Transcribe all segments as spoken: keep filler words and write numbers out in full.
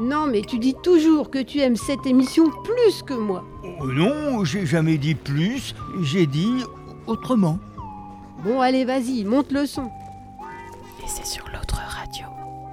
Non, mais tu dis toujours que tu aimes cette émission plus que moi. Oh non, j'ai jamais dit plus, j'ai dit autrement. Bon, allez, vas-y, monte le son. Et c'est sur l'autre radio.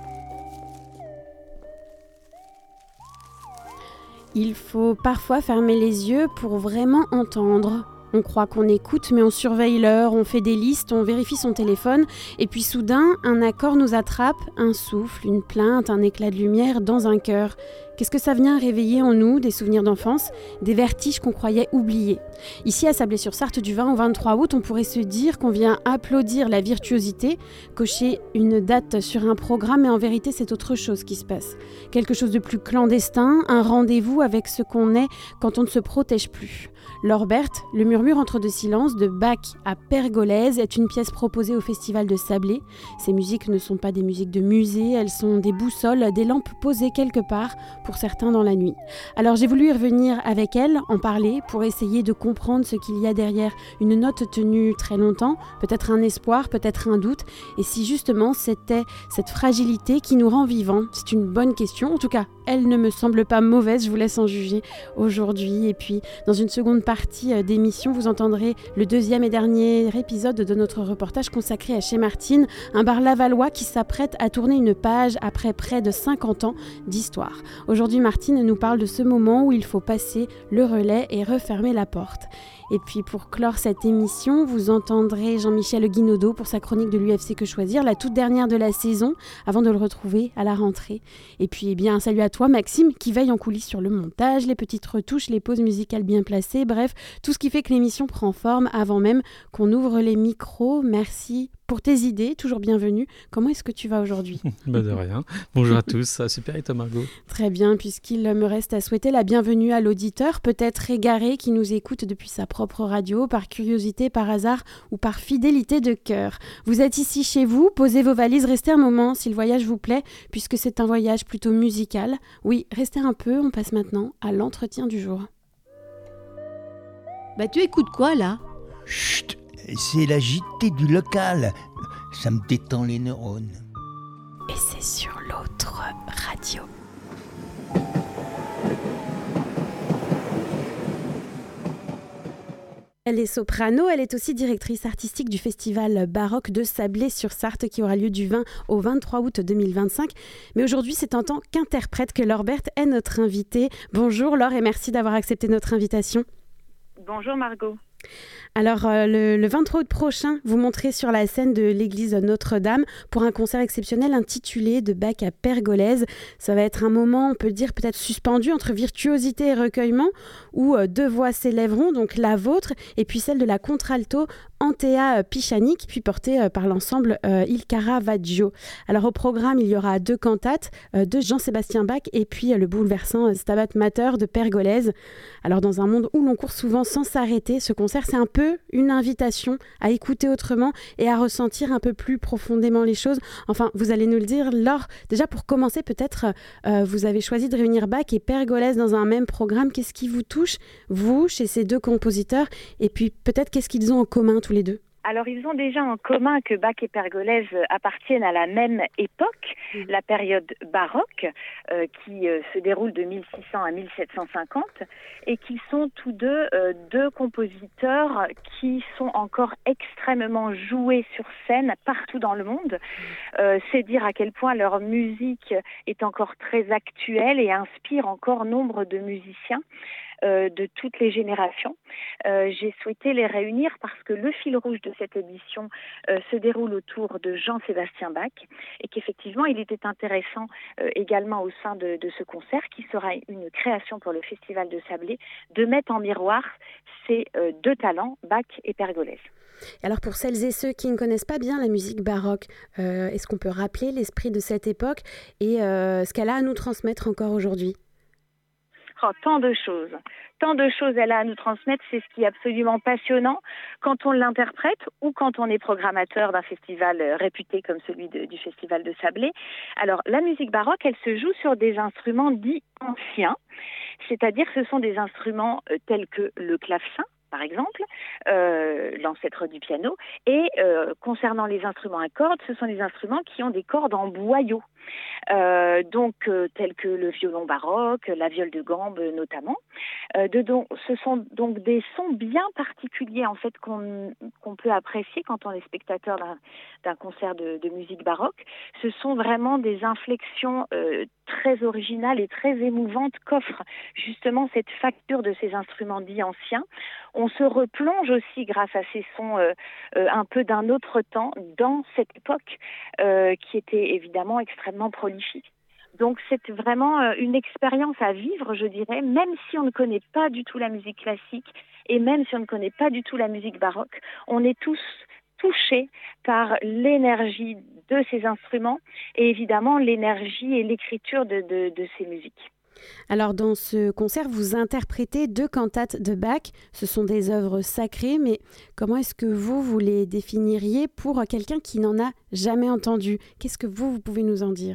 Il faut parfois fermer les yeux pour vraiment entendre. On croit qu'on écoute, mais on surveille l'heure, on fait des listes, on vérifie son téléphone, et puis soudain, un accord nous attrape, un souffle, une plainte, un éclat de lumière dans un cœur. Qu'est-ce que ça vient réveiller en nous? Des souvenirs d'enfance, des vertiges qu'on croyait oubliés. Ici, à Sablé-sur-Sarthe, du vingt au vingt-trois août, on pourrait se dire qu'on vient applaudir la virtuosité, cocher une date sur un programme, mais en vérité, c'est autre chose qui se passe. Quelque chose de plus clandestin, un rendez-vous avec ce qu'on est quand on ne se protège plus. Lorbert, le murmure entre deux silences de Bach à Pergolèse est une pièce proposée au Festival de Sablé. Ces musiques ne sont pas des musiques de musée, elles sont des boussoles, des lampes posées quelque part, pour certains dans la nuit. Alors j'ai voulu y revenir avec elle, en parler, pour essayer de comprendre ce qu'il y a derrière une note tenue très longtemps, peut-être un espoir, peut-être un doute, et si justement c'était cette fragilité qui nous rend vivants. C'est une bonne question, en tout cas, elle ne me semble pas mauvaise, je vous laisse en juger aujourd'hui. Et puis, dans une seconde partie d'émission, vous entendrez le deuxième et dernier épisode de notre reportage consacré à Chez Martine, un bar lavallois qui s'apprête à tourner une page après près de cinquante ans d'histoire. Aujourd'hui, Martine nous parle de ce moment où il faut passer le relais et refermer la porte. Et puis pour clore cette émission, vous entendrez Jean-Michel Guinaudot pour sa chronique de l'U F C Que Choisir, la toute dernière de la saison, avant de le retrouver à la rentrée. Et puis eh bien, un salut à toi Maxime, qui veille en coulisses sur le montage, les petites retouches, les pauses musicales bien placées, bref, tout ce qui fait que l'émission prend forme avant même qu'on ouvre les micros. Merci pour tes idées, toujours bienvenue. Comment est-ce que tu vas aujourd'hui? Bah de rien. Bonjour à tous. Ah, super, et toi Margot? Très bien, puisqu'il me reste à souhaiter la bienvenue à l'auditeur, peut-être égaré, qui nous écoute depuis sa propre radio, par curiosité, par hasard ou par fidélité de cœur. Vous êtes ici chez vous, posez vos valises, restez un moment si le voyage vous plaît, puisque c'est un voyage plutôt musical. Oui, restez un peu, on passe maintenant à l'entretien du jour. Bah tu écoutes quoi là? Chut, c'est la J T du local. Ça me détend les neurones. Et c'est sur l'autre radio. Elle est soprano, elle est aussi directrice artistique du festival baroque de Sablé-sur-Sarthe qui aura lieu du vingt au vingt-trois août deux mille vingt-cinq. Mais aujourd'hui, c'est en tant qu'interprète que Lorbert est notre invitée. Bonjour Laure et merci d'avoir accepté notre invitation. Bonjour Margot. Alors, euh, le, le vingt-trois août prochain, vous monterez sur la scène de l'église Notre-Dame pour un concert exceptionnel intitulé De Bach à Pergolèse. Ça va être un moment, on peut le dire, peut-être suspendu entre virtuosité et recueillement, où euh, deux voix s'élèveront, donc la vôtre et puis celle de la contralto Antea Pichanic, puis portée euh, par l'ensemble euh, Il Caravaggio. Alors, au programme, il y aura deux cantates euh, de Jean-Sébastien Bach et puis euh, le bouleversant euh, Stabat Mater de Pergolèse. Alors, dans un monde où l'on court souvent sans s'arrêter, ce concert, c'est un peu une invitation à écouter autrement et à ressentir un peu plus profondément les choses. Enfin, vous allez nous le dire. Laure, déjà pour commencer, peut-être, euh, vous avez choisi de réunir Bach et Pergolèse dans un même programme. Qu'est-ce qui vous touche, vous, chez ces deux compositeurs? Et puis peut-être, qu'est-ce qu'ils ont en commun tous les deux? Alors, ils ont déjà en commun que Bach et Pergolèse appartiennent à la même époque, mmh. la période baroque, euh, qui euh, se déroule de mille six cents à mille sept cent cinquante, et qui sont tous deux euh, deux compositeurs qui sont encore extrêmement joués sur scène partout dans le monde. Mmh. Euh, c'est dire à quel point leur musique est encore très actuelle et inspire encore nombre de musiciens. Euh, de toutes les générations. Euh, j'ai souhaité les réunir parce que le fil rouge de cette édition euh, se déroule autour de Jean-Sébastien Bach et qu'effectivement, il était intéressant euh, également au sein de, de ce concert, qui sera une création pour le Festival de Sablé, de mettre en miroir ces euh, deux talents, Bach et Pergolèse. Alors pour celles et ceux qui ne connaissent pas bien la musique baroque, euh, est-ce qu'on peut rappeler l'esprit de cette époque et euh, ce qu'elle a à nous transmettre encore aujourd'hui ? Oh, tant de choses, tant de choses elle a à nous transmettre, c'est ce qui est absolument passionnant quand on l'interprète ou quand on est programmateur d'un festival réputé comme celui de, du Festival de Sablé. Alors la musique baroque, elle se joue sur des instruments dits anciens, c'est-à-dire que ce sont des instruments euh, tels que le clavecin, par exemple, euh, l'ancêtre du piano. Et euh, concernant les instruments à cordes, ce sont des instruments qui ont des cordes en boyau. Euh, donc euh, tels que le violon baroque, la viole de gambe notamment. Euh, de, donc, ce sont donc des sons bien particuliers en fait qu'on, qu'on peut apprécier quand on est spectateur d'un, d'un concert de, de musique baroque. Ce sont vraiment des inflexions euh, très originales et très émouvantes qu'offre justement cette facture de ces instruments dits anciens. On se replonge aussi grâce à ces sons euh, euh, un peu d'un autre temps dans cette époque euh, qui était évidemment extrêmement prolifique. Donc c'est vraiment euh, une expérience à vivre, je dirais, même si on ne connaît pas du tout la musique classique et même si on ne connaît pas du tout la musique baroque, on est tous touchés par l'énergie de ces instruments et évidemment l'énergie et l'écriture de, de, de ces musiques. Alors dans ce concert, vous interprétez deux cantates de Bach. Ce sont des œuvres sacrées, mais comment est-ce que vous, vous les définiriez pour quelqu'un qui n'en a jamais entendu ? Qu'est-ce que vous, vous pouvez nous en dire ?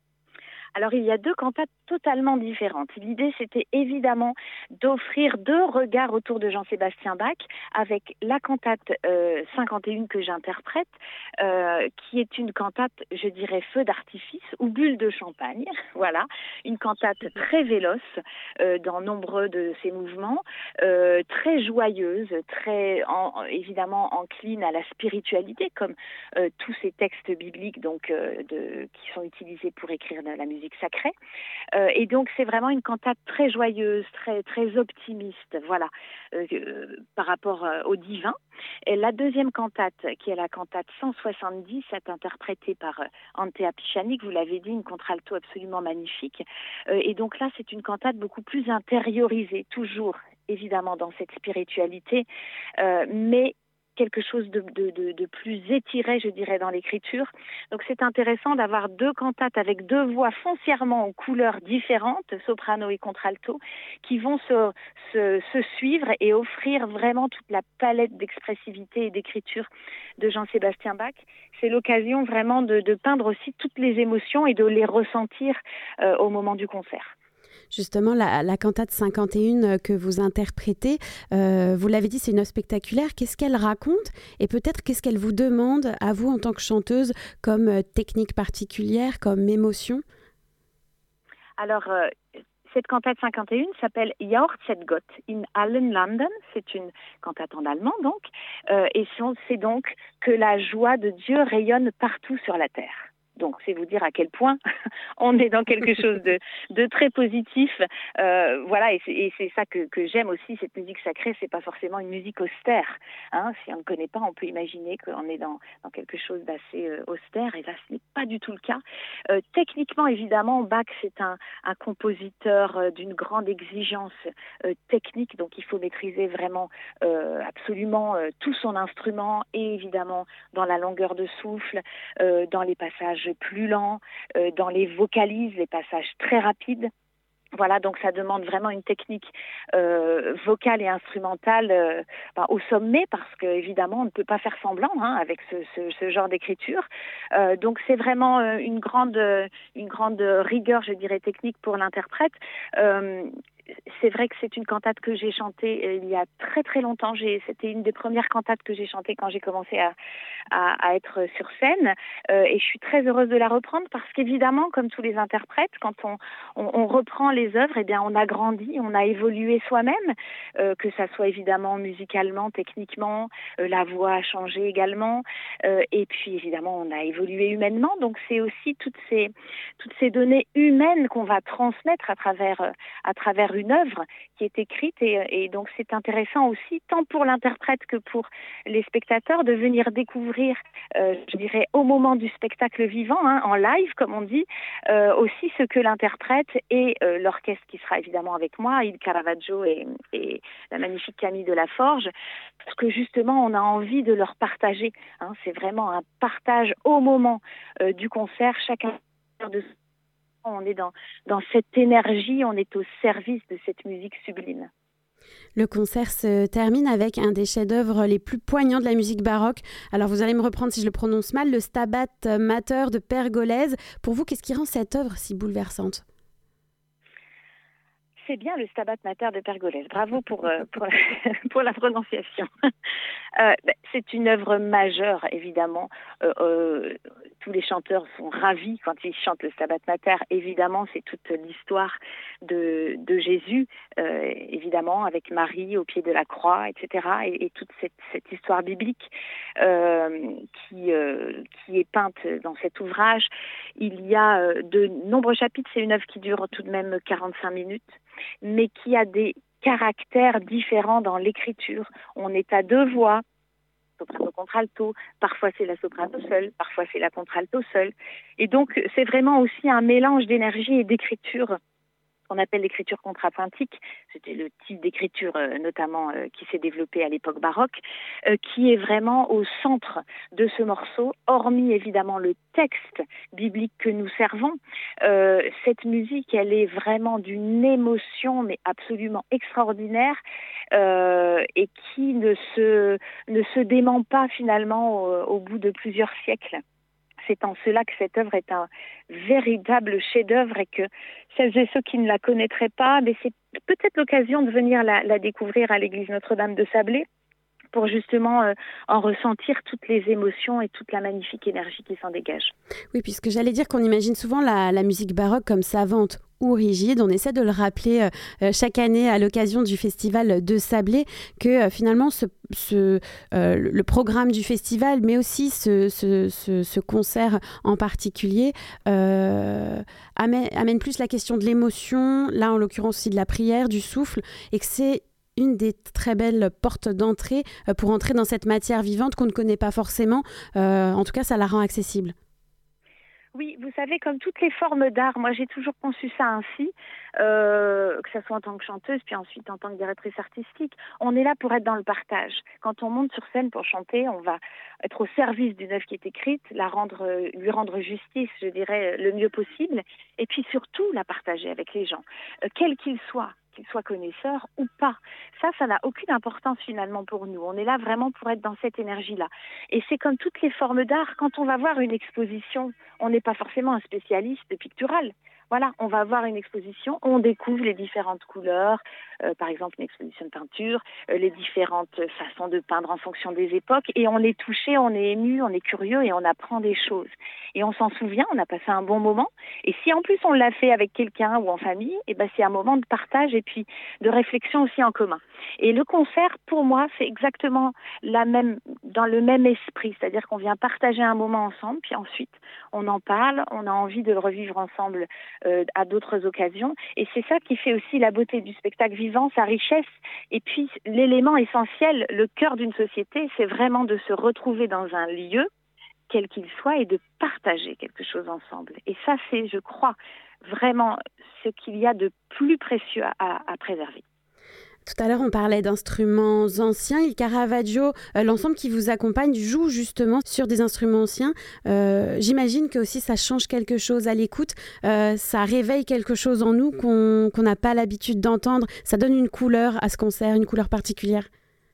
Alors, il y a deux cantates totalement différentes. L'idée, c'était évidemment d'offrir deux regards autour de Jean-Sébastien Bach avec la cantate euh, cinquante et un que j'interprète, euh, qui est une cantate, je dirais, feu d'artifice ou bulle de champagne. Voilà, une cantate très véloce euh, dans nombreux de ses mouvements, euh, très joyeuse, très en, évidemment encline à la spiritualité, comme euh, tous ces textes bibliques donc, euh, de, qui sont utilisés pour écrire de la musique sacrée. Euh, et donc, c'est vraiment une cantate très joyeuse, très, très optimiste, voilà, euh, euh, par rapport euh, au divin. Et la deuxième cantate, qui est la cantate cent soixante-dix, est interprétée par euh, Antea Pichanic, vous l'avez dit, une contralto absolument magnifique. Euh, et donc là, c'est une cantate beaucoup plus intériorisée, toujours, évidemment, dans cette spiritualité, euh, mais quelque chose de, de, de, de plus étiré, je dirais, dans l'écriture. Donc c'est intéressant d'avoir deux cantates avec deux voix foncièrement aux couleurs différentes, soprano et contralto, qui vont se, se, se suivre et offrir vraiment toute la palette d'expressivité et d'écriture de Jean-Sébastien Bach. C'est l'occasion vraiment de, de peindre aussi toutes les émotions et de les ressentir euh, au moment du concert. Justement, la, la cantate cinquante et un que vous interprétez, euh, vous l'avez dit, c'est une œuvre spectaculaire. Qu'est-ce qu'elle raconte ? Et peut-être qu'est-ce qu'elle vous demande à vous en tant que chanteuse comme euh, technique particulière, comme émotion ? Alors, euh, cette cantate cinquante et un s'appelle Jauchzet Gott in allen Landen. C'est une cantate en allemand, donc. Euh, et c'est donc que la joie de Dieu rayonne partout sur la terre. Donc, c'est vous dire à quel point on est dans quelque chose de, de très positif. Euh, voilà, et c'est, et c'est ça que, que j'aime aussi, cette musique sacrée. C'est pas forcément une musique austère. Hein. Si on ne connaît pas, on peut imaginer qu'on est dans, dans quelque chose d'assez euh, austère. Et là, ce n'est pas du tout le cas. Euh, techniquement, évidemment, Bach, c'est un, un compositeur euh, d'une grande exigence euh, technique. Donc, il faut maîtriser vraiment euh, absolument euh, tout son instrument et évidemment dans la longueur de souffle, euh, dans les passages plus lents, euh, dans les vocalises, les passages très rapides. Voilà, donc ça demande vraiment une technique euh, vocale et instrumentale euh, ben, au sommet, parce qu'évidemment, on ne peut pas faire semblant hein, avec ce, ce, ce genre d'écriture. Euh, donc c'est vraiment euh, une grande, une grande rigueur, je dirais, technique pour l'interprète. Euh, c'est vrai que c'est une cantate que j'ai chantée euh, il y a très très longtemps. J'ai, c'était une des premières cantates que j'ai chantées quand j'ai commencé à, à, à être sur scène. Euh, et je suis très heureuse de la reprendre parce qu'évidemment, comme tous les interprètes, quand on, on, on reprend les œuvres, eh bien, on a grandi, on a évolué soi-même, euh, que ça soit évidemment musicalement, techniquement, euh, la voix a changé également. Euh, et puis évidemment, on a évolué humainement. Donc c'est aussi toutes ces, toutes ces données humaines qu'on va transmettre à travers, à travers une œuvre qui est écrite et, et donc c'est intéressant aussi tant pour l'interprète que pour les spectateurs de venir découvrir, euh, je dirais au moment du spectacle vivant, hein, en live comme on dit, euh, aussi ce que l'interprète et euh, l'orchestre qui sera évidemment avec moi, Il Caravaggio et, et la magnifique Camille Delaforge, parce que justement on a envie de leur partager, hein, c'est vraiment un partage au moment euh, du concert, chacun de on est dans, dans cette énergie, on est au service de cette musique sublime. Le concert se termine avec un des chefs-d'œuvre les plus poignants de la musique baroque. Alors vous allez me reprendre si je le prononce mal, le Stabat Mater de Pergolèse. Pour vous, qu'est-ce qui rend cette œuvre si bouleversante ? c'est bien le Stabat Mater de Pergolèse. Bravo pour, euh, pour, la, pour la prononciation. Euh, ben, c'est une œuvre majeure, évidemment. Euh, euh, tous les chanteurs sont ravis quand ils chantent le Stabat Mater. Évidemment, c'est toute l'histoire de, de Jésus, euh, évidemment, avec Marie au pied de la croix, et cetera. Et, et toute cette, cette histoire biblique euh, qui, euh, qui est peinte dans cet ouvrage. Il y a euh, de nombreux chapitres. C'est une œuvre qui dure tout de même quarante-cinq minutes, mais qui a des caractères différents dans l'écriture. On est à deux voix, soprano contralto, parfois c'est la soprano seule, parfois c'est la contralto seule. Et donc c'est vraiment aussi un mélange d'énergie et d'écriture qu'on appelle l'écriture contrapuntique. C'était le type d'écriture euh, notamment euh, qui s'est développé à l'époque baroque, euh, qui est vraiment au centre de ce morceau, hormis évidemment le texte biblique que nous servons. Euh, cette musique, elle est vraiment d'une émotion, mais absolument extraordinaire, euh, et qui ne se, ne se dément pas finalement au, au bout de plusieurs siècles. C'est en cela que cette œuvre est un véritable chef-d'œuvre et que celles et ceux qui ne la connaîtraient pas, mais c'est peut-être l'occasion de venir la, la découvrir à l'église Notre-Dame de Sablé pour justement euh, en ressentir toutes les émotions et toute la magnifique énergie qui s'en dégage. Oui, puisque j'allais dire qu'on imagine souvent la, la musique baroque comme savante ou rigide. On essaie de le rappeler euh, chaque année à l'occasion du festival de Sablé que euh, finalement ce, ce, euh, le programme du festival, mais aussi ce, ce, ce, ce concert en particulier, euh, amène, amène plus la question de l'émotion, là en l'occurrence aussi de la prière, du souffle, et que c'est une des très belles portes d'entrée pour entrer dans cette matière vivante qu'on ne connaît pas forcément. Euh, en tout cas, ça la rend accessible. Oui, vous savez, comme toutes les formes d'art, moi j'ai toujours conçu ça ainsi, euh, que ce soit en tant que chanteuse, puis ensuite en tant que directrice artistique. On est là pour être dans le partage. Quand on monte sur scène pour chanter, on va être au service d'une œuvre qui est écrite, la rendre, lui rendre justice, je dirais, le mieux possible, et puis surtout la partager avec les gens, euh, quels qu'ils soient. Qu'ils soient connaisseurs ou pas. Ça, ça n'a aucune importance finalement pour nous. On est là vraiment pour être dans cette énergie-là. Et c'est comme toutes les formes d'art, quand on va voir une exposition, on n'est pas forcément un spécialiste pictural. Voilà, on va voir une exposition, on découvre les différentes couleurs, euh, par exemple une exposition de peinture, euh, les différentes façons de peindre en fonction des époques, et on est touché, on est ému, on est curieux et on apprend des choses. Et on s'en souvient, on a passé un bon moment. Et si en plus on l'a fait avec quelqu'un ou en famille, eh ben c'est un moment de partage et puis de réflexion aussi en commun. Et le concert, pour moi, c'est exactement la même, dans le même esprit, c'est-à-dire qu'on vient partager un moment ensemble, puis ensuite on en parle, on a envie de le revivre ensemble euh, à d'autres occasions. Et c'est ça qui fait aussi la beauté du spectacle vivant, sa richesse. Et puis l'élément essentiel, le cœur d'une société, c'est vraiment de se retrouver dans un lieu, quel qu'il soit, et de partager quelque chose ensemble. Et ça, c'est, je crois, vraiment ce qu'il y a de plus précieux à, à, à préserver. Tout à l'heure, on parlait d'instruments anciens. Il Caravaggio, euh, l'ensemble qui vous accompagne, joue justement sur des instruments anciens. Euh, j'imagine que aussi ça change quelque chose à l'écoute. Euh, ça réveille quelque chose en nous qu'on qu'on n'a pas l'habitude d'entendre. Ça donne une couleur à ce concert, une couleur particulière.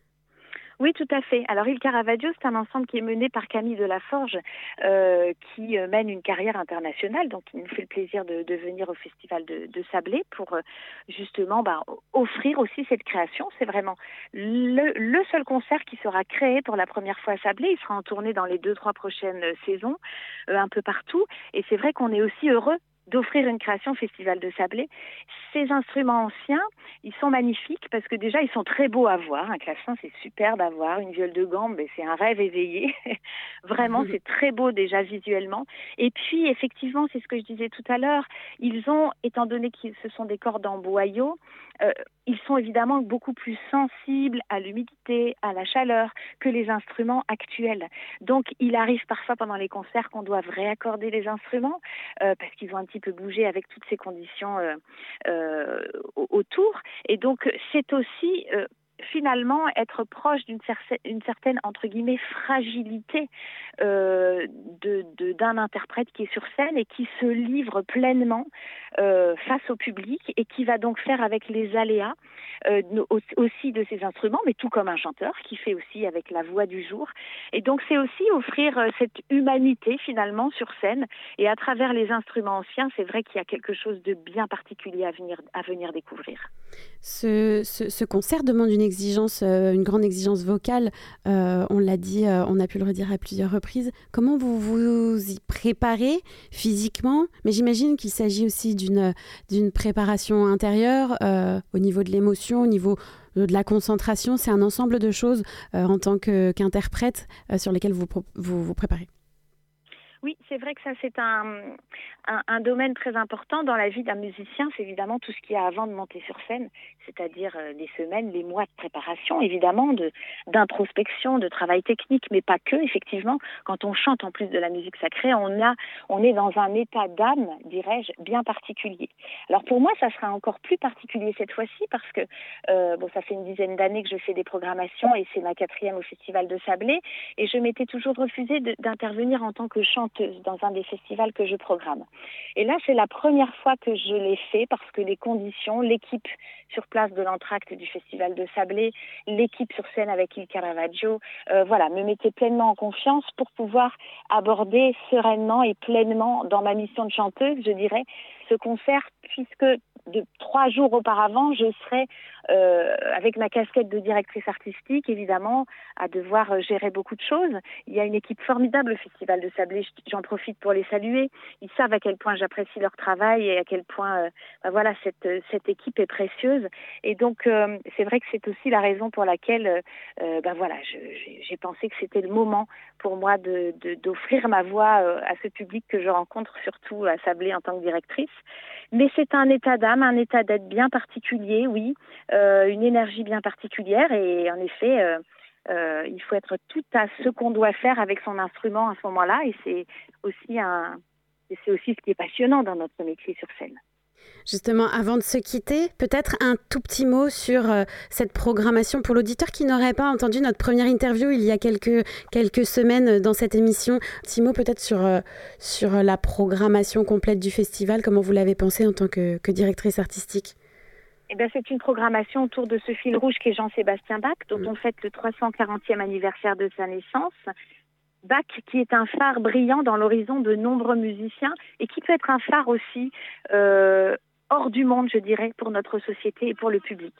Oui, tout à fait. Alors, Il Caravaggio, c'est un ensemble qui est mené par Camille Delaforge, euh, qui euh, mène une carrière internationale. Donc, il nous fait le plaisir de, de venir au Festival de, de Sablé pour euh, justement bah, offrir aussi cette création. C'est vraiment le, le seul concert qui sera créé pour la première fois à Sablé. Il sera en tournée dans les deux, trois prochaines saisons, euh, un peu partout. Et c'est vrai qu'on est aussi heureux d'offrir une création au Festival de Sablé. Ces instruments anciens, ils sont magnifiques parce que déjà, ils sont très beaux à voir. Un clavecin, c'est superbe à voir. Une viole de gambe, c'est un rêve éveillé. Vraiment, c'est très beau déjà visuellement. Et puis, effectivement, c'est ce que je disais tout à l'heure, ils ont, étant donné que ce sont des cordes en boyau, euh, ils sont évidemment beaucoup plus sensibles à l'humidité, à la chaleur que les instruments actuels. Donc, il arrive parfois pendant les concerts qu'on doive réaccorder les instruments euh, parce qu'ils ont un petit peu bougé avec toutes ces conditions euh, euh, autour. Et donc, c'est aussi... Euh, finalement être proche d'une cer- une certaine, entre guillemets, fragilité euh, de, de, d'un interprète qui est sur scène et qui se livre pleinement euh, face au public et qui va donc faire avec les aléas euh, aussi de ses instruments, mais tout comme un chanteur qui fait aussi avec la voix du jour. Et donc c'est aussi offrir cette humanité finalement sur scène, et à travers les instruments anciens, c'est vrai qu'il y a quelque chose de bien particulier à venir, à venir découvrir. Ce, ce, ce concert demande une exigence, euh, une grande exigence vocale. Euh, on l'a dit, euh, on a pu le redire à plusieurs reprises. Comment vous vous y préparez physiquement ? Mais j'imagine qu'il s'agit aussi d'une, d'une préparation intérieure euh, au niveau de l'émotion, au niveau de la concentration. C'est un ensemble de choses euh, en tant que, qu'interprète euh, sur lesquelles vous, vous vous préparez. Oui, c'est vrai que ça, c'est un, un, un domaine très important dans la vie d'un musicien. C'est évidemment tout ce qu'il y a avant de monter sur scène, c'est-à-dire les semaines, les mois de préparation, évidemment, de, d'introspection, de travail technique, mais pas que, effectivement. Quand on chante en plus de la musique sacrée, on, a, on est dans un état d'âme, dirais-je, bien particulier. Alors pour moi, ça sera encore plus particulier cette fois-ci parce que, euh, bon, ça fait une dizaine d'années que je fais des programmations et c'est ma quatrième au Festival de Sablé, et je m'étais toujours refusée de, d'intervenir en tant que chanteuse dans un des festivals que je programme. Et là, c'est la première fois que je l'ai fait parce que les conditions, l'équipe sur place de l'entracte du Festival de Sablé, l'équipe sur scène avec Il Caravaggio, euh, voilà, me mettait pleinement en confiance pour pouvoir aborder sereinement et pleinement dans ma mission de chanteuse, je dirais, ce concert, puisque de trois jours auparavant, je serais euh, avec ma casquette de directrice artistique, évidemment, à devoir gérer beaucoup de choses. Il y a une équipe formidable au Festival de Sablé, j'en profite pour les saluer. Ils savent à quel point j'apprécie leur travail et à quel point euh, ben voilà, cette, cette équipe est précieuse. Et donc, euh, c'est vrai que c'est aussi la raison pour laquelle euh, ben voilà, je, j'ai, j'ai pensé que c'était le moment pour moi de, de, d'offrir ma voix euh, à ce public que je rencontre, surtout à Sablé en tant que directrice. Mais c'est un état d'âme, un état d'être bien particulier, oui, euh, une énergie bien particulière. Et en effet, euh, euh, il faut être tout à ce qu'on doit faire avec son instrument à ce moment-là. Et c'est aussi, un, et c'est aussi ce qui est passionnant dans notre métier sur scène. Justement, avant de se quitter, peut-être un tout petit mot sur euh, cette programmation pour l'auditeur qui n'aurait pas entendu notre première interview il y a quelques, quelques semaines dans cette émission. Un petit mot peut-être sur, euh, sur la programmation complète du festival, comment vous l'avez pensé en tant que, que directrice artistique ? Eh bien, c'est une programmation autour de ce fil rouge qu'est Jean-Sébastien Bach, dont mmh. on fête le trois cent quarantième anniversaire de sa naissance. Bach qui est un phare brillant dans l'horizon de nombreux musiciens et qui peut être un phare aussi euh, hors du monde, je dirais, pour notre société et pour le public.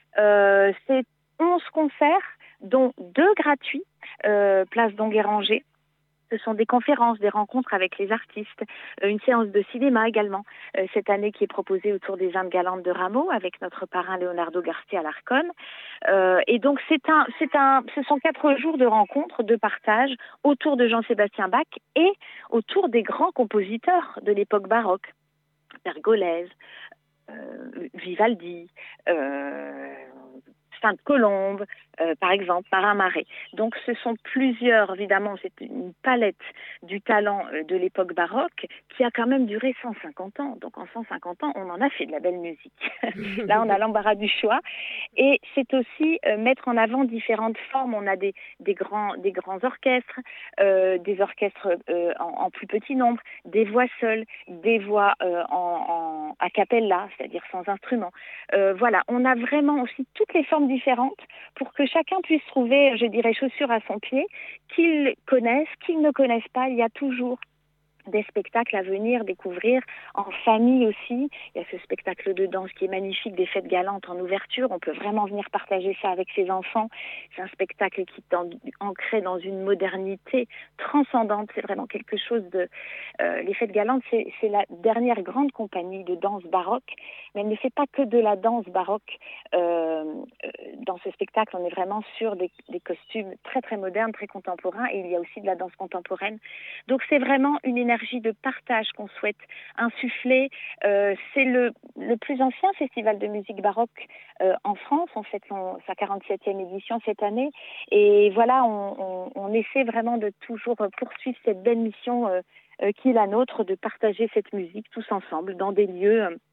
Euh, c'est onze concerts, dont deux gratuits, euh, place d'Enguerrand-Gé. Ce sont des conférences, des rencontres avec les artistes, euh, une séance de cinéma également, euh, cette année qui est proposée autour des Indes galantes de Rameau avec notre parrain Leonardo Garcia Alarcón. Euh, et donc c'est un, c'est un, ce sont quatre jours de rencontres, de partage autour de Jean-Sébastien Bach et autour des grands compositeurs de l'époque baroque, Pergolèse, euh, Vivaldi, euh, Sainte-Colombe, euh, par exemple, Marin-Marais. Donc ce sont plusieurs, évidemment, c'est une palette du talent euh, de l'époque baroque qui a quand même duré cent cinquante ans. Donc en cent cinquante ans, on en a fait de la belle musique. Là, on a l'embarras du choix. Et c'est aussi euh, mettre en avant différentes formes. On a des, des, grands, des grands orchestres, euh, des orchestres euh, en, en plus petit nombre, des voix seules, des voix euh, en, en a cappella, c'est-à-dire sans instrument. Euh, voilà, on a vraiment aussi toutes les formes différentes pour que chacun puisse trouver, je dirais, chaussure à son pied, qu'ils connaissent, qu'ils ne connaissent pas. Il y a toujours des spectacles à venir découvrir en famille aussi. Il y a ce spectacle de danse qui est magnifique, des fêtes galantes en ouverture. On peut vraiment venir partager ça avec ses enfants. C'est un spectacle qui est en, ancré dans une modernité transcendante. C'est vraiment quelque chose de... Euh, les fêtes galantes, c'est, c'est la dernière grande compagnie de danse baroque, mais elle ne fait pas que de la danse baroque. Euh, euh, dans ce spectacle, on est vraiment sur des, des costumes très très modernes, très contemporains, et il y a aussi de la danse contemporaine. Donc c'est vraiment une énergie de partage qu'on souhaite insuffler. Euh, c'est le, le plus ancien festival de musique baroque euh, en France. On fête son, sa quarante-septième édition cette année. Et voilà, on, on, on essaie vraiment de toujours poursuivre cette belle mission euh, euh, qui est la nôtre, de partager cette musique tous ensemble dans des lieux euh,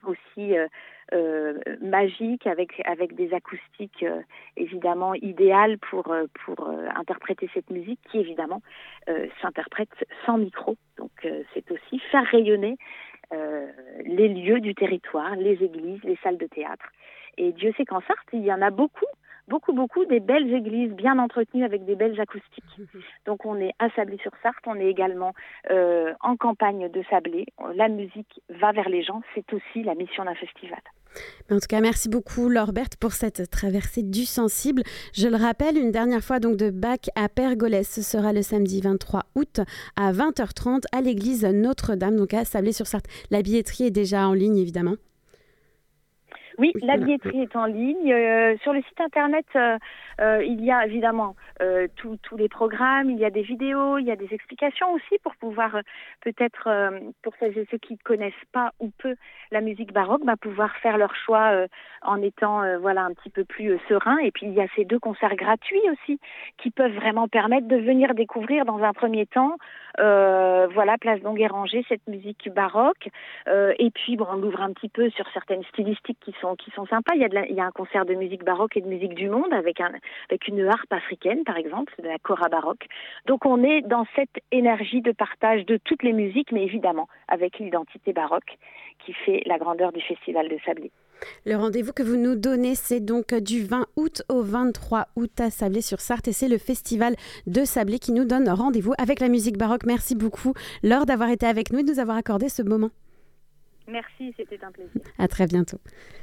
aussi euh, euh, magique, avec, avec des acoustiques euh, évidemment idéales pour, euh, pour euh, interpréter cette musique qui évidemment euh, s'interprète sans micro. Donc euh, c'est aussi faire rayonner euh, les lieux du territoire, les églises, les salles de théâtre. Et Dieu sait qu'en Sarthe, il y en a beaucoup, beaucoup, beaucoup, des belles églises bien entretenues avec des belles acoustiques. Donc on est à Sablé-sur-Sarthe, on est également euh, en campagne de Sablé. La musique va vers les gens, c'est aussi la mission d'un festival. En tout cas, merci beaucoup Laure Berthe pour cette traversée du sensible. Je le rappelle, une dernière fois donc de Bach à Pergolèse, ce sera le samedi vingt-trois août à vingt heures trente à l'église Notre-Dame, donc à Sablé-sur-Sarthe. La billetterie est déjà en ligne évidemment. Oui, la billetterie est en ligne. Euh, sur le site internet, euh, euh, il y a évidemment euh, tous les programmes, il y a des vidéos, il y a des explications aussi pour pouvoir euh, peut-être, euh, pour celles et ceux qui ne connaissent pas ou peu la musique baroque, bah, pouvoir faire leur choix euh, en étant euh, voilà, un petit peu plus euh, serein. Et puis il y a ces deux concerts gratuits aussi qui peuvent vraiment permettre de venir découvrir dans un premier temps, euh, voilà, Place d'Enguerrangé, cette musique baroque. Euh, et puis bon, on ouvre un petit peu sur certaines stylistiques qui sont qui sont sympas. Il y a de la, il y a un concert de musique baroque et de musique du monde avec un avec une harpe africaine par exemple, de la kora baroque. Donc on est dans cette énergie de partage de toutes les musiques, mais évidemment avec l'identité baroque qui fait la grandeur du festival de Sablé. Le rendez-vous que vous nous donnez, c'est donc du vingt août au vingt-trois août à Sablé-sur-Sarthe et c'est le festival de Sablé qui nous donne rendez-vous avec la musique baroque. Merci beaucoup Laure d'avoir été avec nous et de nous avoir accordé ce moment. Merci, c'était un plaisir. À très bientôt.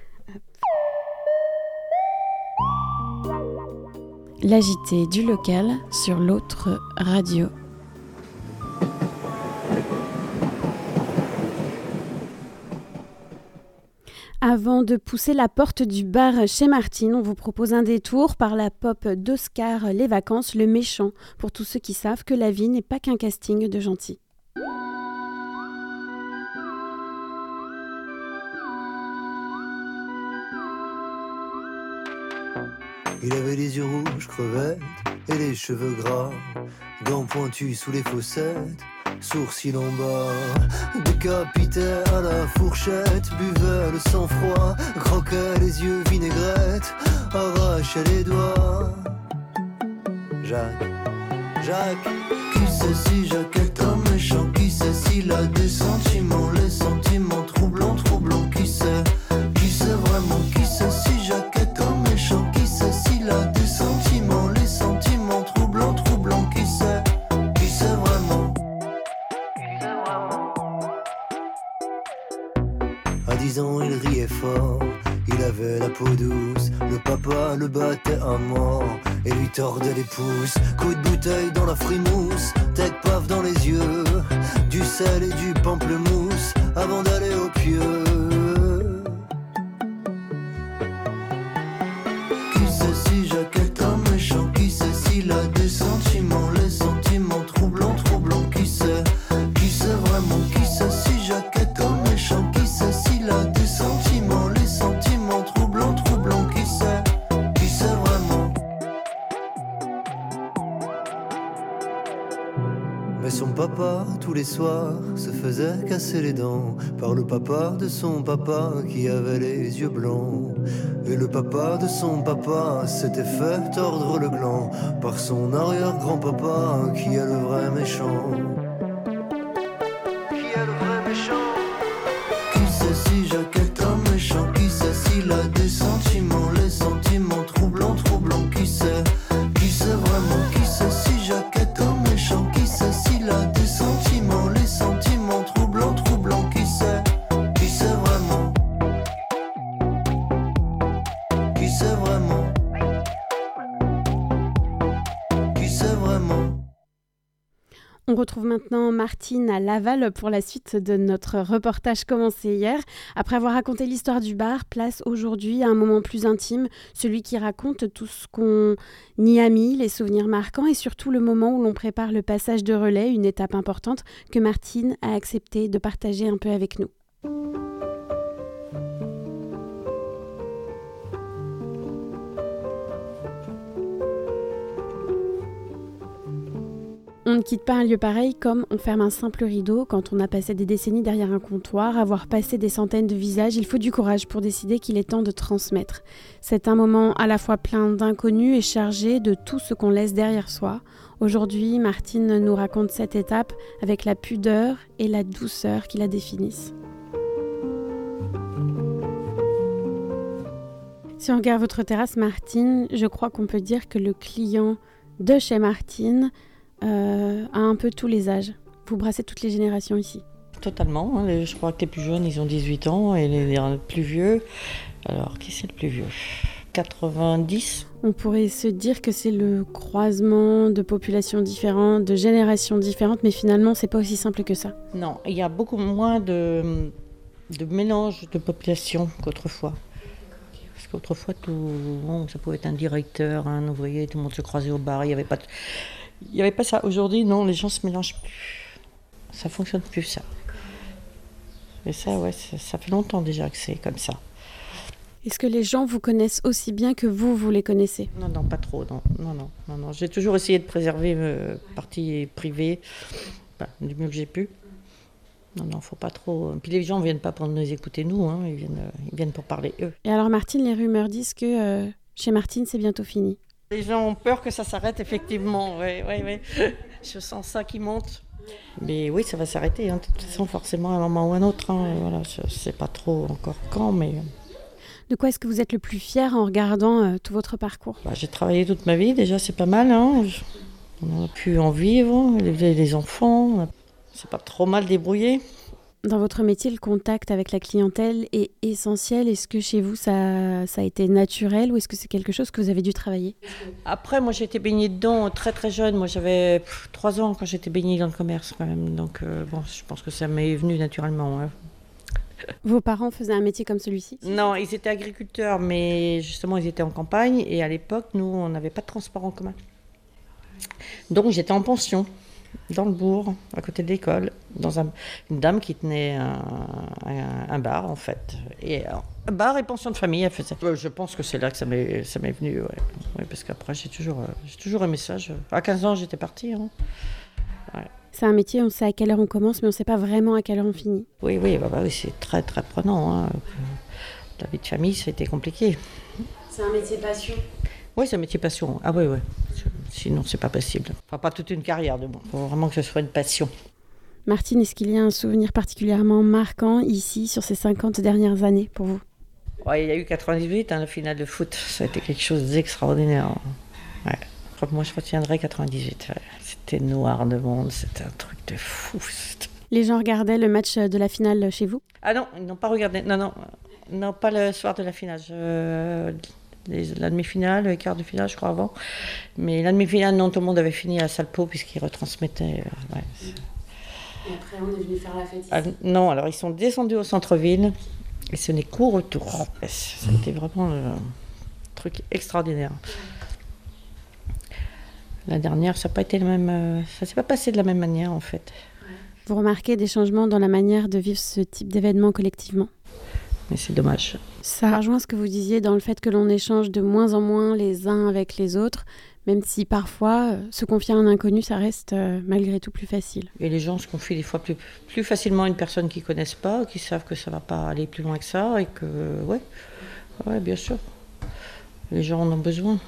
L'A J T du local sur l'autre radio. Avant de pousser la porte du bar chez Martine, on vous propose un détour par la pop d'Oscar Les Vacances, le méchant, pour tous ceux qui savent que la vie n'est pas qu'un casting de gentils. Il avait les yeux rouges, crevettes, et les cheveux gras, dents pointues sous les fossettes, sourcils en bas. Décapité à la fourchette, buvait le sang-froid, croquait les yeux vinaigrettes, arrachait les doigts. Jacques, Jacques, qui sait si Jacques est un méchant, qui sait s'il a des sentiments, les sentiments troublants, troublants, qui sait, qui sait vraiment, qui sait si Jacques est un méchant, qui sait s'il a des sentiments, les sentiments troublants, troublants, qui sait, qui sait vraiment, qui sait vraiment. À dix ans il riait fort, il avait la peau douce, le papa le battait à mort et lui tordait les pouces. Coup de bouteille dans la frimousse, tête paf dans les yeux, du sel et du pamplemousse avant d'aller au pieu. Qui sait si Jacques est un méchant, qui sait s'il a des sentiments, les sentiments troublants, troublants, qui sait, qui sait vraiment, qui sait si Jacques est un méchant, qui sait s'il a des sentiments, les sentiments troublants, troublants, qui sait, qui sait vraiment. Mais son papa, tous les soirs, se faisait casser les dents par le papa de son papa qui avait les yeux blancs. Et le papa de son papa s'était fait tordre le gland par son arrière-grand-papa qui est le vrai méchant. Qui est le vrai méchant? Qui sait si Jacques est un méchant? Qui sait s'il a des sentiments, les sentiments troublants, troublants? Qui sait, qui sait vraiment? Qui sait si Jacques est un méchant? Qui sait s'il a des sentiments, les sentiments troublants, troublants? Qui sait, qui sait vraiment? Qui sait vraiment? Qui sait vraiment? On retrouve maintenant Martine à Laval pour la suite de notre reportage commencé hier. Après avoir raconté l'histoire du bar, place aujourd'hui à un moment plus intime, celui qui raconte tout ce qu'on y a mis, les souvenirs marquants et surtout le moment où l'on prépare le passage de relais, une étape importante que Martine a accepté de partager un peu avec nous. On ne quitte pas un lieu pareil comme on ferme un simple rideau quand on a passé des décennies derrière un comptoir, avoir passé des centaines de visages. Il faut du courage pour décider qu'il est temps de transmettre. C'est un moment à la fois plein d'inconnus et chargé de tout ce qu'on laisse derrière soi. Aujourd'hui, Martine nous raconte cette étape avec la pudeur et la douceur qui la définissent. Si on regarde votre terrasse, Martine, je crois qu'on peut dire que le client de chez Martine euh, a un peu tous les âges. Vous brassez toutes les générations ici. Totalement. Hein. Je crois que les plus jeunes, ils ont dix-huit ans et les, les plus vieux. Alors, qui c'est le plus vieux ? quatre-vingt-dix. On pourrait se dire que c'est le croisement de populations différentes, de générations différentes, mais finalement, c'est pas aussi simple que ça. Non, il y a beaucoup moins de, de mélange de populations qu'autrefois. Parce qu'autrefois, tout, bon, ça pouvait être un directeur, un ouvrier, tout le monde se croisait au bar. Il n'y avait pas, de, il y avait pas ça. Aujourd'hui, non, les gens se mélangent plus. Ça fonctionne plus, ça. Et ça, ouais, ça, ça fait longtemps déjà que c'est comme ça. Est-ce que les gens vous connaissent aussi bien que vous, vous les connaissez ? Non, non, pas trop, non, non, non, non, non. J'ai toujours essayé de préserver euh, partie privée, ben, du mieux que j'ai pu. Non, non, faut pas trop. Puis les gens ne viennent pas pour nous écouter, nous, hein. ils, viennent, euh, ils viennent pour parler eux. Et alors, Martine, les rumeurs disent que euh, chez Martine, c'est bientôt fini. Les gens ont peur que ça s'arrête, effectivement, oui, oui, oui. Je sens ça qui monte. Mais oui, ça va s'arrêter, hein. De toute façon, forcément, à un moment ou un autre. Hein. Voilà, je ne sais pas trop encore quand, mais... De quoi est-ce que vous êtes le plus fier en regardant euh, tout votre parcours ? Bah, j'ai travaillé toute ma vie, déjà c'est pas mal. Hein. On a pu en vivre, élever les enfants. C'est pas trop mal débrouillé. Dans votre métier, le contact avec la clientèle est essentiel. Est-ce que chez vous, ça, ça a été naturel ou est-ce que c'est quelque chose que vous avez dû travailler ? Après, moi j'ai été baignée dedans très très jeune. Moi j'avais trois ans quand j'étais baignée dans le commerce quand même. Donc euh, bon, je pense que ça m'est venu naturellement. Hein. Vos parents faisaient un métier comme celui-ci ? Non, ils étaient agriculteurs, mais justement, ils étaient en campagne. Et à l'époque, nous, on n'avait pas de transport en commun. Donc, j'étais en pension, dans le bourg, à côté de l'école, dans un, une dame qui tenait un, un, un bar, en fait. Et un bar et pension de famille, elle faisait. Je pense que c'est là que ça m'est, ça m'est venu, ouais. Ouais, parce qu'après, j'ai toujours, j'ai toujours aimé ça. Je, à quinze ans, j'étais partie. Hein. Ouais. C'est un métier, on sait à quelle heure on commence, mais on ne sait pas vraiment à quelle heure on finit. Oui, oui, bah, bah, oui c'est très, très prenant. Hein. La vie de famille, ça a été compliqué. C'est un métier passion ? Oui, c'est un métier passion. Ah oui, oui. Sinon, c'est pas possible. Enfin, pas toute une carrière de bon. Il faut vraiment que ce soit une passion. Martine, est-ce qu'il y a un souvenir particulièrement marquant ici, sur ces cinquante dernières années, pour vous ? Ouais, il y a eu quatre-vingt-dix-huit, hein, la finale de foot. Ça a été quelque chose d'extraordinaire. Ouais. Je crois que moi, je retiendrai quatre-vingt-dix-huit. Ouais. C'était noir de monde, c'était un truc de fou. Les gens regardaient le match de la finale chez vous ? Ah non, ils n'ont pas regardé. Non, non, non, pas le soir de la finale. Je... Les, la demi-finale, le quart de finale, je crois, avant. Mais la demi-finale, non, tout le monde avait fini à Salpo, puisqu'ils retransmettaient. Euh, ouais. Et après, on est venu faire la fête ici. Ah, non, alors ils sont descendus au centre-ville, et ce n'est qu'au retour. Ça a été vraiment un truc extraordinaire. La dernière, ça n'a pas été le même, euh, ça s'est pas passé de la même manière en fait. Vous remarquez des changements dans la manière de vivre ce type d'événement collectivement ? Mais c'est dommage. Ça rejoint ce que vous disiez dans le fait que l'on échange de moins en moins les uns avec les autres, même si parfois euh, se confier à un inconnu, ça reste euh, malgré tout plus facile. Et les gens se confient des fois plus, plus facilement à une personne qu'ils ne connaissent pas, qui savent que ça ne va pas aller plus loin que ça, et que, ouais, ouais, bien sûr, les gens en ont besoin.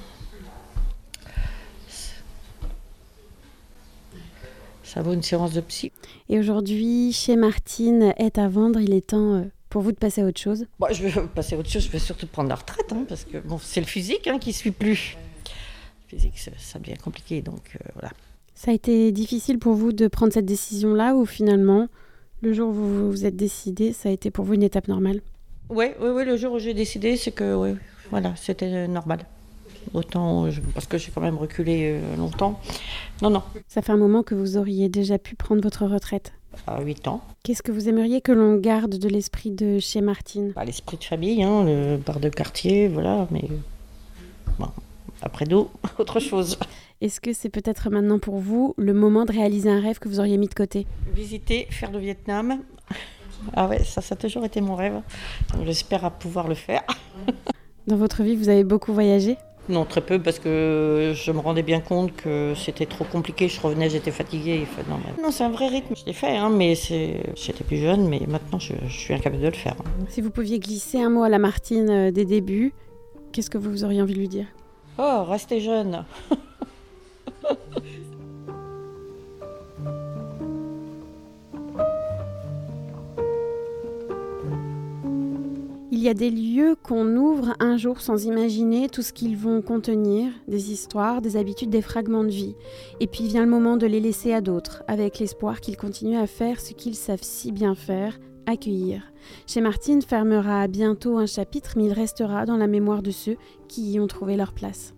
Ça vaut une séance de psy. Et aujourd'hui, chez Martine est à vendre, il est temps euh, pour vous de passer à autre chose ? Bon, je vais passer à autre chose, je vais surtout prendre la retraite, hein, parce que bon, c'est le physique hein, qui ne suit plus. Le physique, ça, ça devient compliqué, donc euh, voilà. Ça a été difficile pour vous de prendre cette décision-là, ou finalement, le jour où vous vous êtes décidé, ça a été pour vous une étape normale ? Oui, oui, oui, le jour où j'ai décidé, c'est que ouais, voilà, c'était normal. Autant, je, parce que j'ai quand même reculé euh, longtemps. Non, non. Ça fait un moment que vous auriez déjà pu prendre votre retraite. À huit ans. Qu'est-ce que vous aimeriez que l'on garde de l'esprit de chez Martine ? Bah, l'esprit de famille, hein, le bar de quartier, voilà, mais bon, après nous, autre chose. Est-ce que c'est peut-être maintenant pour vous le moment de réaliser un rêve que vous auriez mis de côté ? Visiter, faire le Vietnam. Ah ouais, ça, ça a toujours été mon rêve. Donc, j'espère à pouvoir le faire. Dans votre vie, vous avez beaucoup voyagé ? Non, très peu, parce que je me rendais bien compte que c'était trop compliqué. Je revenais, j'étais fatiguée. Enfin, non, mais... non, c'est un vrai rythme. Je l'ai fait, hein, mais c'est... j'étais plus jeune, mais maintenant, je, je suis incapable de le faire. Si vous pouviez glisser un mot à la Martine euh, des débuts, qu'est-ce que vous auriez envie de lui dire ? Oh, restez jeune. Il y a des lieux qu'on ouvre un jour sans imaginer tout ce qu'ils vont contenir, des histoires, des habitudes, des fragments de vie. Et puis vient le moment de les laisser à d'autres, avec l'espoir qu'ils continuent à faire ce qu'ils savent si bien faire, accueillir. Chez Martine fermera bientôt un chapitre, mais il restera dans la mémoire de ceux qui y ont trouvé leur place.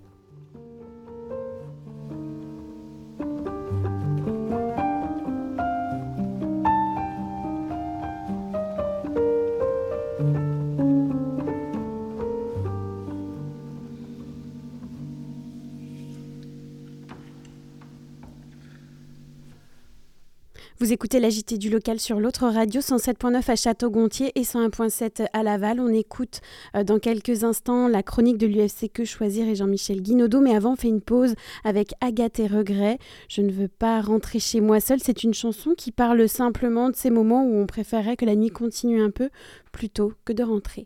Vous écoutez l'A J T du local sur l'autre radio, cent sept virgule neuf à Château-Gontier et cent un virgule sept à Laval. On écoute euh, dans quelques instants la chronique de l'U F C Que Choisir et Jean-Michel Guinaudot. Mais avant, on fait une pause avec Agathe et Regret. Je ne veux pas rentrer chez moi seule. C'est une chanson qui parle simplement de ces moments où on préférait que la nuit continue un peu plutôt que de rentrer.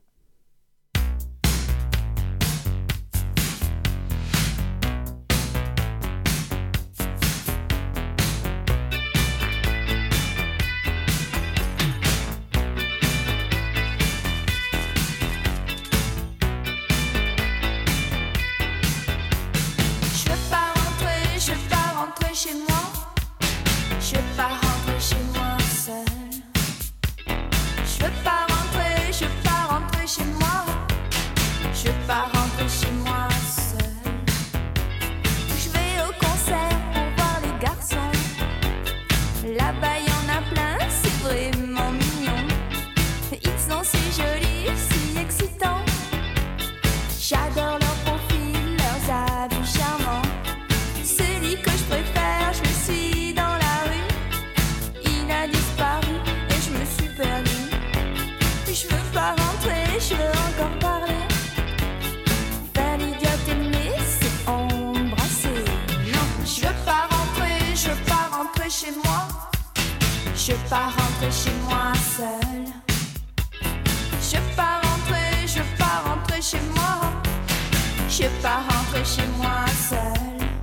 Chez moi, je veux pas rentrer chez moi seule. Je veux pas rentrer, je veux pas rentrer chez moi. Je veux pas rentrer chez moi seule. Je vais au concert pour voir les garçons. Là-bas y en a plein, c'est vraiment mignon. Ils sont si jolis, si excitants. J'adore leur profil, leurs habits charmants. Celui que je préfère, je le suis dans la rue. Il a disparu et je me suis perdue. Je veux pas rentrer, je veux encore parler. Faire l'idiote aimée, c'est embrasser. Non, je veux pas rentrer, je veux pas rentrer chez moi. Je veux pas rentrer chez moi seule. Je veux pas rentrer, je veux pas rentrer chez moi. Je veux pas rentrer chez moi seule.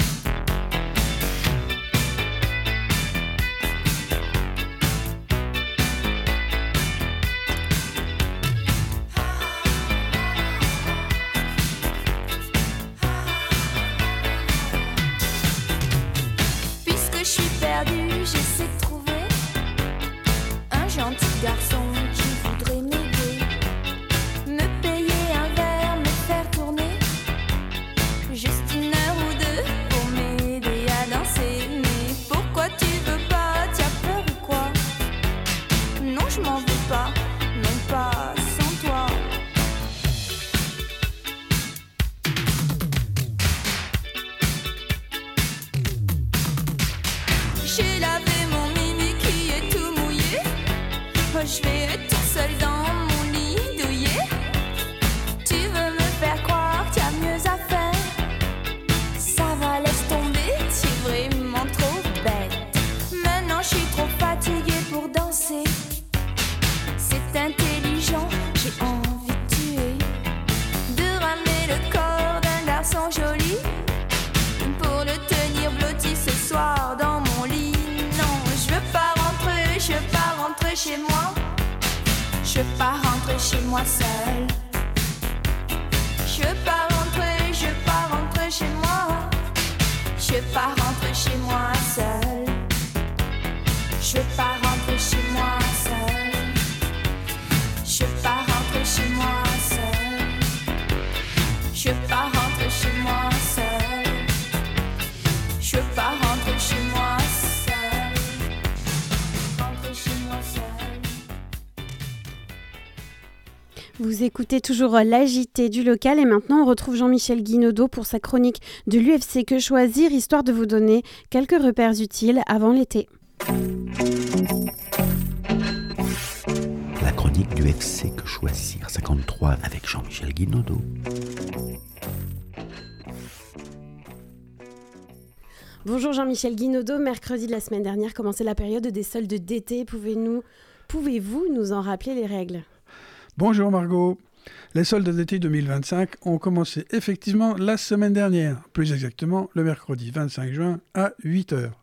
J'essaie de trouver un gentil garçon qui voudrait m'aider, me payer un verre, me faire tourner juste une heure ou deux pour m'aider à danser. Mais pourquoi tu veux pas? T'as peur ou quoi? Non, je m'en veux pas, non pas sans toi. J'ai lavé mon mimi qui est tout mouillé. Je vais être toute seule dans mon lit douillet. Tu veux me faire croire qu'il y a mieux à faire? Ça va, laisse tomber, tu es vraiment trop bête. Maintenant je suis trop fatiguée pour danser. C'est intelligent, j'ai envie de tuer, de ramener le corps d'un garçon joli pour le tenir blotti ce soir dans mon lit. Je veux pas rentrer, je veux pas rentrer chez moi. Je veux pas rentrer chez moi seule. Je veux pas rentrer, je veux pas rentrer chez moi. Je veux pas rentrer chez moi seule. Je veux pas rentrer chez moi seule. Je veux pas rentrer chez moi seule. Je veux pas rentrer chez moi seule. Je veux pas rentrer chez moi seule. Rentrer chez moi seule. Vous écoutez toujours l'A J T du local et maintenant on retrouve Jean-Michel Guinaudot pour sa chronique de l'U F C Que Choisir, histoire de vous donner quelques repères utiles avant l'été. La chronique du F C Que Choisir cinquante-trois avec Jean-Michel Guinaudot. Bonjour Jean-Michel Guinaudot, mercredi de la semaine dernière commençait la période des soldes d'été. Pouvez-nous, pouvez-vous nous en rappeler les règles ? Bonjour Margot. Les soldes d'été deux mille vingt-cinq ont commencé effectivement la semaine dernière, plus exactement le mercredi vingt-cinq juin à huit heures,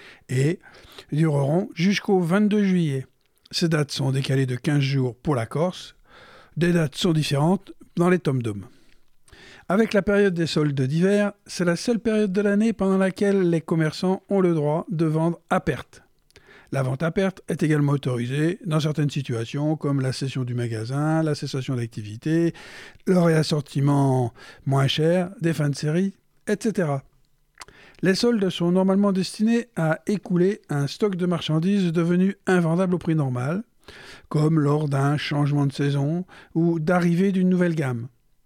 et dureront jusqu'au vingt-deux juillet. Ces dates sont décalées de quinze jours pour la Corse. Des dates sont différentes dans les tom-doms. Avec la période des soldes d'hiver, c'est la seule période de l'année pendant laquelle les commerçants ont le droit de vendre à perte. La vente à perte est également autorisée dans certaines situations comme la cession du magasin, la cessation d'activité, le réassortiment moins cher, des fins de série, et cetera. Les soldes sont normalement destinés à écouler un stock de marchandises devenu invendable au prix normal, comme lors d'un changement de saison ou d'arrivée d'une nouvelle gamme.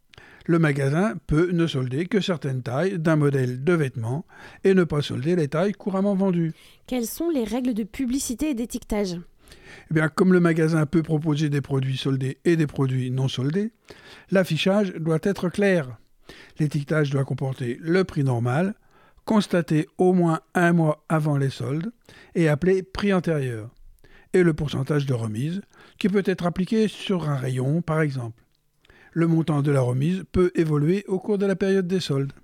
Le magasin peut ne solder que certaines tailles d'un modèle de vêtements et ne pas solder les tailles couramment vendues. Quelles sont les règles de publicité et d'étiquetage ? Eh bien, comme le magasin peut proposer des produits soldés et des produits non soldés, l'affichage doit être clair. L'étiquetage doit comporter le prix normal, constaté au moins un mois avant les soldes et appelé prix antérieur, et le pourcentage de remise, qui peut être appliqué sur un rayon par exemple. Le montant de la remise peut évoluer au cours de la période des soldes.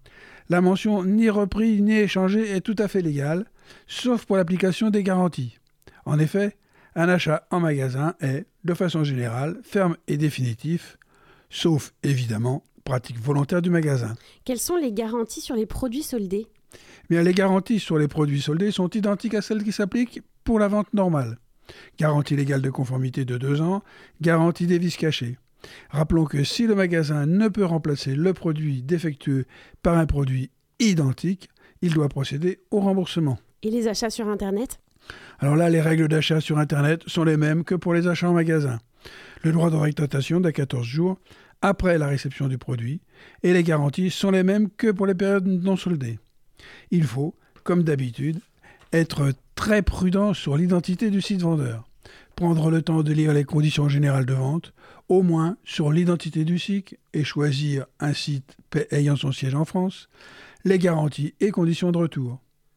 La mention ni repris ni échangé est tout à fait légale, sauf pour l'application des garanties. En effet, un achat en magasin est, de façon générale, ferme et définitif, sauf évidemment pratique volontaire du magasin. Quelles sont les garanties sur les produits soldés ? Bien, les garanties sur les produits soldés sont identiques à celles qui s'appliquent pour la vente normale. Garantie légale de conformité de deux ans, garantie des vices cachés. Rappelons que si le magasin ne peut remplacer le produit défectueux par un produit identique, il doit procéder au remboursement. Et les achats sur Internet ? Alors là, les règles d'achat sur Internet sont les mêmes que pour les achats en magasin. Le droit de rétractation de quatorze jours après la réception du produit et les garanties sont les mêmes que pour les périodes non soldées. Il faut, comme d'habitude, être très prudent sur l'identité du site vendeur. Prendre le temps de lire les conditions générales de vente, au moins sur l'identité du site et choisir un site ayant son siège en France, les garanties et conditions de retour.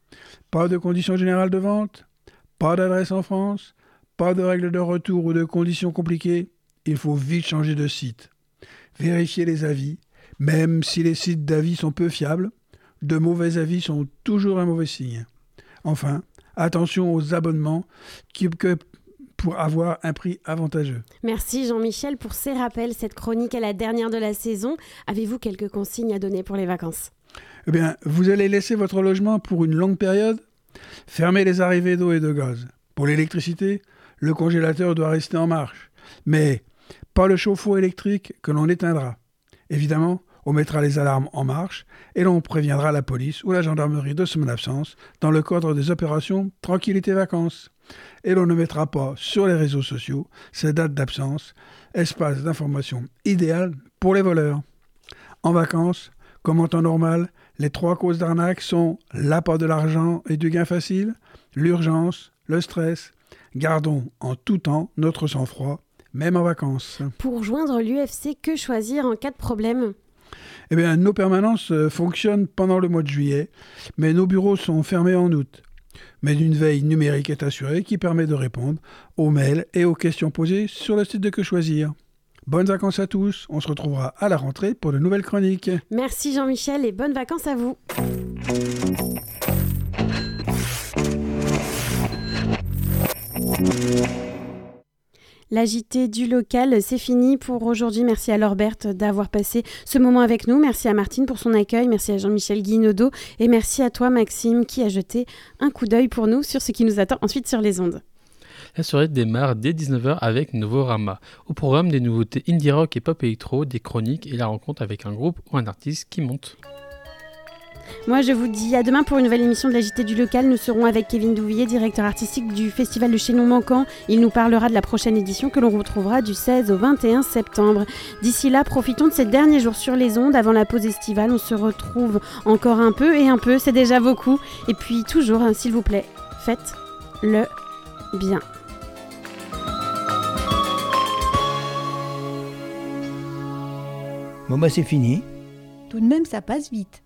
Pas de conditions générales de vente, pas d'adresse en France, pas de règles de retour ou de conditions compliquées, il faut vite changer de site. Vérifiez les avis, même si les sites d'avis sont peu fiables, de mauvais avis sont toujours un mauvais signe. Enfin, attention aux abonnements qui, que, pour avoir un prix avantageux. Merci Jean-Michel pour ces rappels. Cette chronique est la dernière de la saison. Avez-vous quelques consignes à donner pour les vacances ? Eh bien, vous allez laisser votre logement pour une longue période ? Fermez les arrivées d'eau et de gaz. Pour l'électricité, le congélateur doit rester en marche, mais pas le chauffe-eau électrique que l'on éteindra. Évidemment, on mettra les alarmes en marche et l'on préviendra la police ou la gendarmerie de son absence dans le cadre des opérations Tranquillité Vacances. Et l'on ne mettra pas sur les réseaux sociaux ces dates d'absence, espace d'information idéal pour les voleurs. En vacances, comme en temps normal, les trois causes d'arnaque sont l'appât de l'argent et du gain facile, l'urgence, le stress. Gardons en tout temps notre sang-froid, même en vacances. Pour joindre l'U F C, que choisir en cas de problème ? Eh bien, nos permanences fonctionnent pendant le mois de juillet, mais nos bureaux sont fermés en août. Mais une veille numérique est assurée qui permet de répondre aux mails et aux questions posées sur le site de Que Choisir. Bonnes vacances à tous, on se retrouvera à la rentrée pour de nouvelles chroniques. Merci Jean-Michel et bonnes vacances à vous. La J T du local, c'est fini pour aujourd'hui. Merci à Laure Berthe d'avoir passé ce moment avec nous. Merci à Martine pour son accueil. Merci à Jean-Michel Guinaudot. Et merci à toi, Maxime, qui a jeté un coup d'œil pour nous sur ce qui nous attend ensuite sur les ondes. La soirée démarre dès dix-neuf heures avec Novorama. Au programme, des nouveautés indie rock et pop électro, des chroniques et la rencontre avec un groupe ou un artiste qui monte. Moi, je vous dis à demain pour une nouvelle émission de la J T du local. Nous serons avec Kevin Douvillier, directeur artistique du Festival de Chaînon Manquant. Il nous parlera de la prochaine édition que l'on retrouvera du seize au vingt et un septembre. D'ici là, profitons de ces derniers jours sur les ondes avant la pause estivale. On se retrouve encore un peu et un peu, c'est déjà beaucoup. Et puis toujours, hein, s'il vous plaît, faites-le bien. Bon bah c'est fini. Tout de même, ça passe vite.